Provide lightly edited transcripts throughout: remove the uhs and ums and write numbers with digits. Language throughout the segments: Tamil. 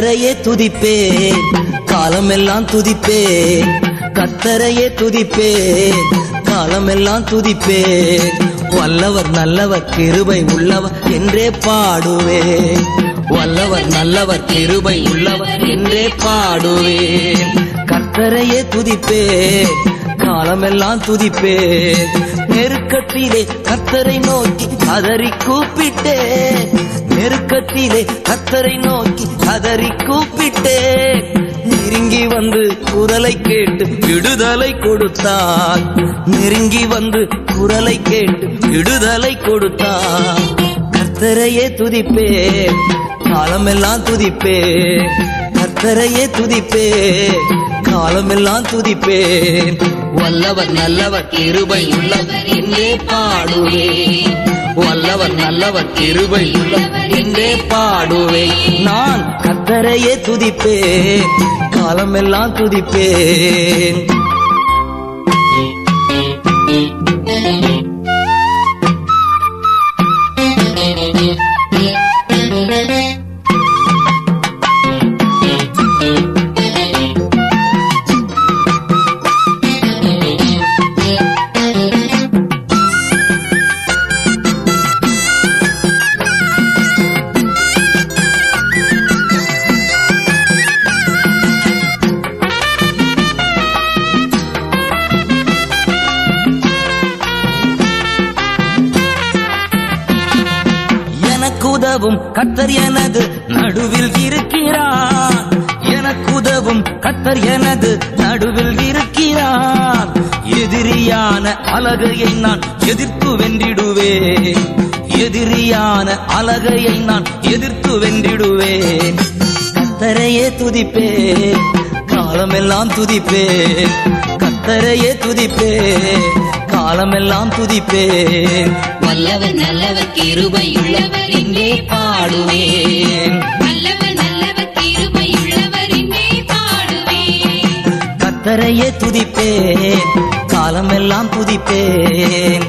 கர்த்தரையே துதிப்பேன், காலமெல்லாம் துதிப்பேன். கர்த்தரையே துதிப்பேன், காலமெல்லாம் துதிப்பேன். வல்லவர் நல்லவர் கிருபை உள்ளவர் என்றே பாடுவேன். வல்லவர் நல்லவர் கிருபை உள்ளவர் என்றே பாடுவேன். கர்த்தரையே துதிப்பேன், காலமெல்லாம் துதிப்பேன். நெருக்கத்திலே கர்த்தரை நோக்கி கதறி கூப்பிட்டேன். நெருக்கத்திலே கர்த்தரை நோக்கி கதறி கூப்பிட்டேன். நெருங்கி வந்து குரலை கேட்டு விடுதலை கொடுத்தார். நெருங்கி வந்து குரலை கேட்டு விடுதலை கொடுத்தார். கர்த்தரையே துதிப்பேன், காலமெல்லாம் துதிப்பேன். கர்த்தரையே துதிப்பேன், காலமெல்லாம் துதிப்பேன். வல்லவர் நல்லவர் கிருபை உள்ளவர் என்றே பாடுவேன். வல்லவர் நல்லவர் கிருபை உள்ளவர் என்றே பாடுவேன். நான் கர்த்தரையே துதிப்பேன், காலமெல்லாம் துதிப்பேன். எனக்குதவும் கர்த்தர் எனது நடுவில் இருக்கிறார். எனக்குதவும் கர்த்தர் எனது நடுவில் இருக்கிறார். எதிரியான அலகையை நான் எதிர்த்து வென்றிடுவேன். எதிரியான அலகையை நான் எதிர்த்து வென்றிடுவேன். கர்த்தரையே துதிப்பேன், காலமெல்லாம் துதிப்பேன். கர்த்தரையே துதிப்பேன், காலமெல்லாம் துதிப்பேன். வல்லவர் நல்லவர் கிருபை உள்ளவர் என்றே பாடுவேன். வல்லவர் நல்லவர் கிருபை உள்ளவர் என்றே பாடுவேன். கர்த்தரையே துதிப்பேன், காலமெல்லாம் துதிப்பேன்.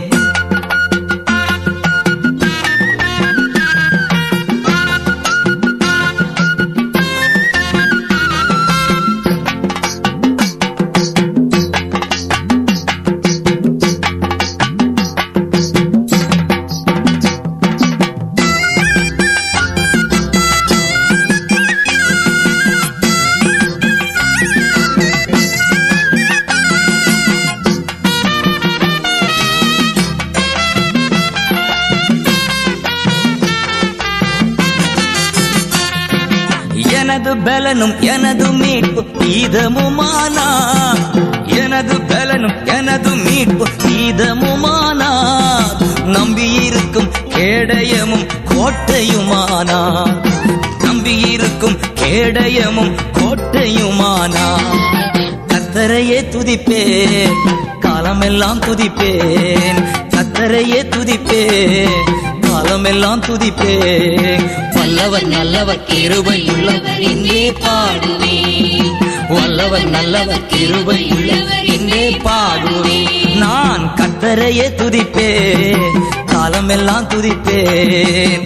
எனது பலனும் எனது மீட்பு கீதமுமானார். எனது பலனும் எனது மீட்பு கீதமுமானார். நம்பியிருக்கும் கேடயமும் கோட்டையுமானார். நம்பியிருக்கும் கேடயமும் கோட்டையுமானார். கர்த்தரையே துதிப்பேன், காலமெல்லாம் துதிப்பேன். கர்த்தரையே துதிப்பேன், காலமெல்லாம் துதிப்பேன். வல்லவர் நல்லவர் கிருபை உள்ளவர் என்றே பாடுவேன். வல்லவர் நல்லவர் கிருபை உள்ளவர் என்றே பாடுவேன். நான் கர்த்தரையே துதிப்பேன், காலமெல்லாம் துதிப்பேன்.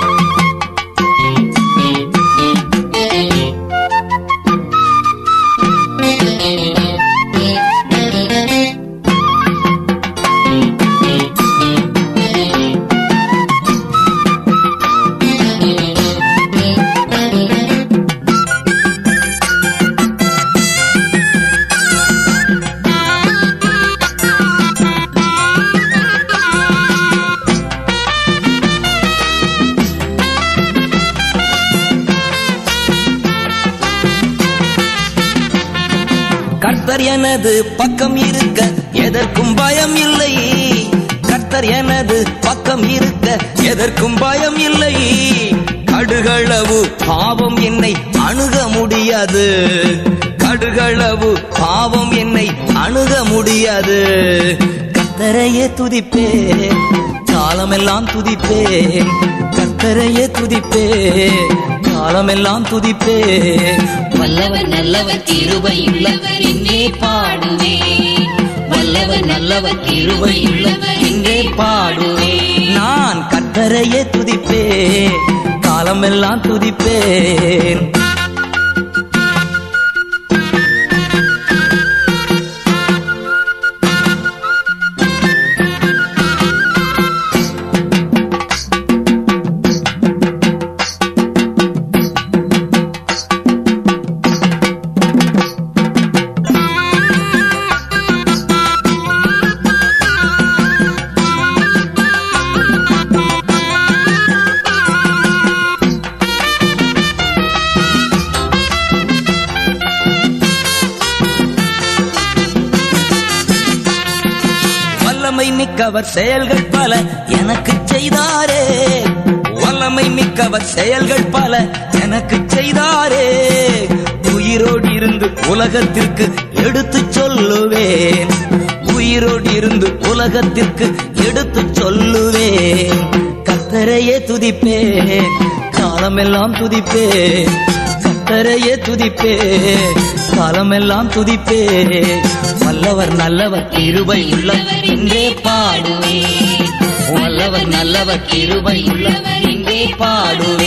கர்த்தர் எனது பக்கம் இருக்க எதற்கும் பயம் இல்லை. கர்த்தர் எனது பக்கம் இருக்க எதற்கும் பயம் இல்லை. கடுகளவு பாவம் என்னை அணுக முடியாது. கடுகளவு பாவம் என்னை அணுக முடியாது. கர்த்தரையே துதிப்பேன், காலமெல்லாம் துதிப்பேன். கர்த்தரையே துதிப்பேன், காலமெல்லாம் துதிப்பேன். வல்லவர் நல்லவர் கிருபை உள்ளவர் என்றே பாடுவேன். வல்லவர் நல்லவர் கிருபை உள்ளவர் என்றே பாடுவேன். நான் கர்த்தரையே துதிப்பேன், காலமெல்லாம் துதிப்பேன். மிக்கவர் செயல்கள் பல எனக்கு செய்தாரே. வல்லமை மிக்கவர் செயல்கள் பல எனக்கு செய்தாரே. உயிரோடு இருந்து உலகத்திற்கு எடுத்து சொல்லுவேன். உயிரோடு இருந்து உலகத்திற்கு எடுத்து சொல்லுவேன். கர்த்தரையே துதிப்பேன், காலமெல்லாம் துதிப்பேன். கர்த்தரையே துதிப்பேன், காலமெல்லாம் துதிப்பேன். வல்லவர் நல்லவர் கிருபை உள்ளவர் என்றே பாடுவேன். வல்லவர் நல்லவர் கிருபை உள்ளவர் என்றே பாடுவேன்.